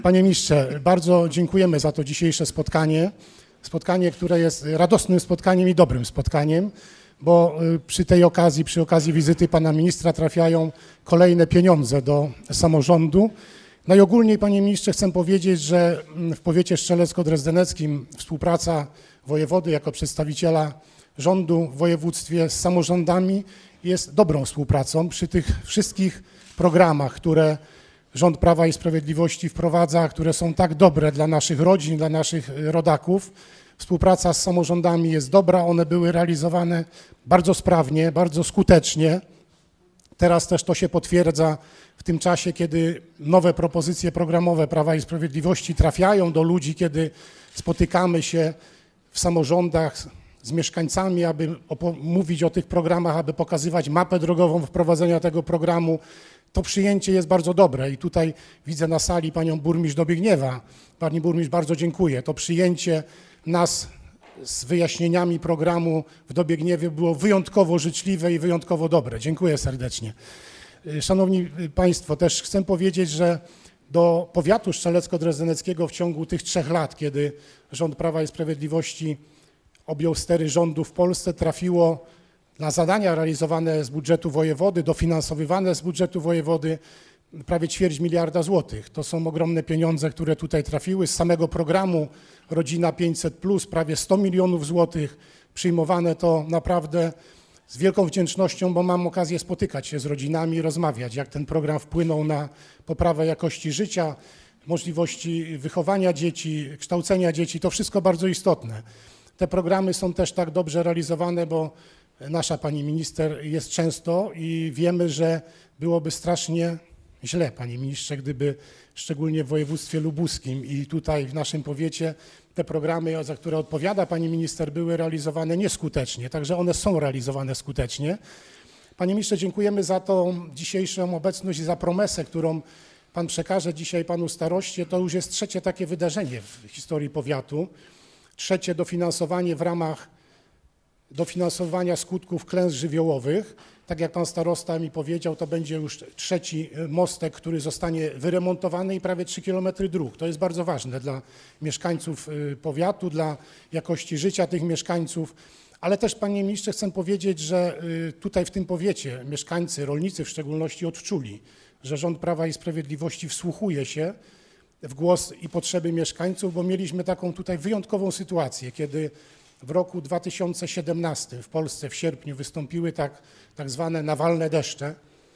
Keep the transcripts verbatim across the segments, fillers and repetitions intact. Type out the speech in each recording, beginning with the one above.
Panie ministrze, bardzo dziękujemy za to dzisiejsze spotkanie. Spotkanie, które jest radosnym spotkaniem i dobrym spotkaniem, bo przy tej okazji, przy okazji wizyty pana ministra trafiają kolejne pieniądze do samorządu. Najogólniej, panie ministrze, chcę powiedzieć, że w powiecie strzelecko-drezdeneckim współpraca wojewody jako przedstawiciela rządu w województwie z samorządami jest dobrą współpracą. Przy tych wszystkich programach, które rząd Prawa i Sprawiedliwości wprowadza, które są tak dobre dla naszych rodzin, dla naszych rodaków, współpraca z samorządami jest dobra, one były realizowane bardzo sprawnie, bardzo skutecznie. Teraz też to się potwierdza w tym czasie, kiedy nowe propozycje programowe Prawa i Sprawiedliwości trafiają do ludzi, kiedy spotykamy się w samorządach z mieszkańcami, aby mówić o tych programach, aby pokazywać mapę drogową wprowadzenia tego programu. To przyjęcie jest bardzo dobre i tutaj widzę na sali panią burmistrz Dobiegniewa. Pani burmistrz, bardzo dziękuję. To przyjęcie nas z wyjaśnieniami programu w Dobiegniewie było wyjątkowo życzliwe i wyjątkowo dobre. Dziękuję serdecznie. Szanowni Państwo, też chcę powiedzieć, że do powiatu strzelecko-drezdeneckiego w ciągu tych trzech lat, kiedy rząd Prawa i Sprawiedliwości objął stery rządu w Polsce, trafiło na zadania realizowane z budżetu wojewody, dofinansowywane z budżetu wojewody prawie ćwierć miliarda złotych. To są ogromne pieniądze, które tutaj trafiły. Z samego programu Rodzina pięćset plus prawie sto milionów złotych. Przyjmowane to naprawdę z wielką wdzięcznością, bo mam okazję spotykać się z rodzinami, rozmawiać, jak ten program wpłynął na poprawę jakości życia, możliwości wychowania dzieci, kształcenia dzieci. To wszystko bardzo istotne. Te programy są też tak dobrze realizowane, bo nasza pani minister jest często i wiemy, że byłoby strasznie źle, panie ministrze, gdyby szczególnie w województwie lubuskim i tutaj w naszym powiecie te programy, za które odpowiada pani minister, były realizowane nieskutecznie, także one są realizowane skutecznie. Panie ministrze, dziękujemy za tą dzisiejszą obecność i za promesę, którą pan przekaże dzisiaj panu staroście. To już jest trzecie takie wydarzenie w historii powiatu. Trzecie dofinansowanie w ramach dofinansowania skutków klęsk żywiołowych. Tak jak pan starosta mi powiedział, to będzie już trzeci mostek, który zostanie wyremontowany i prawie trzy kilometry dróg. To jest bardzo ważne dla mieszkańców powiatu, dla jakości życia tych mieszkańców. Ale też, panie ministrze, chcę powiedzieć, że tutaj w tym powiecie mieszkańcy, rolnicy w szczególności odczuli, że rząd Prawa i Sprawiedliwości wsłuchuje się w głos i potrzeby mieszkańców, bo mieliśmy taką tutaj wyjątkową sytuację, kiedy w roku dwa tysiące siedemnastym w Polsce w sierpniu wystąpiły tak, tak zwane nawalne deszcze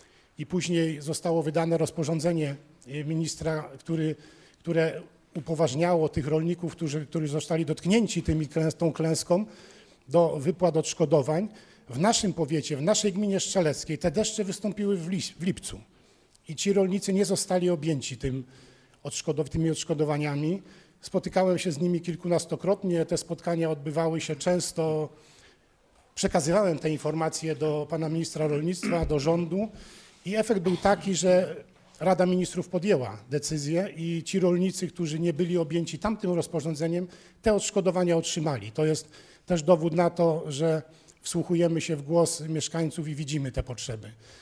i później zostało wydane rozporządzenie ministra, który, które upoważniało tych rolników, którzy, którzy zostali dotknięci tymi, tą klęską, do wypłat odszkodowań. W naszym powiecie, w naszej gminie strzeleckiej te deszcze wystąpiły w, lis, w lipcu i ci rolnicy nie zostali objęci tym odszkodow tymi odszkodowaniami. Spotykałem się z nimi kilkunastokrotnie, te spotkania odbywały się często. Przekazywałem te informacje do pana ministra rolnictwa, do rządu i efekt był taki, że Rada Ministrów podjęła decyzję i ci rolnicy, którzy nie byli objęci tamtym rozporządzeniem, te odszkodowania otrzymali. To jest też dowód na to, że wsłuchujemy się w głos mieszkańców i widzimy te potrzeby.